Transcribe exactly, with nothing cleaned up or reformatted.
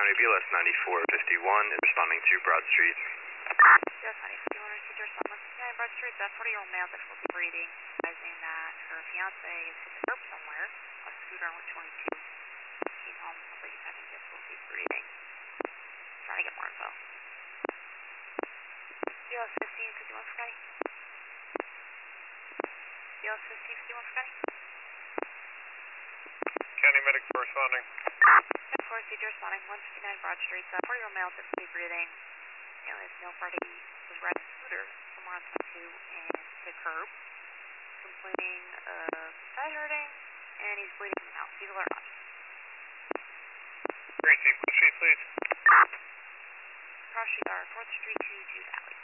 County B L S ninety-four fifty-one is responding to Broad Street. B L S ninety-four fifty-one, Cedar Summit, Broad Street. The forty-year-old male difficulty breathing, advising that her fiance is hit the curb somewhere, a scooter on Route twenty-two. He's home, but he's having difficulty breathing. Trying to get more info. B L S fifteen fifty-one for County. B L S fifteen fifty-one for County. County medic corresponding. Of course, Cedar responding, one fifty-nine Broad Street. The forty-year-old male difficulty breathing. Alias male party was riding a scooter somewhere on twenty-two and hit the curb, complaining of side hurting, and he's bleeding out. Fetal or not? Great, push sheet, please. Cross street are fourth Street to Jude Alley.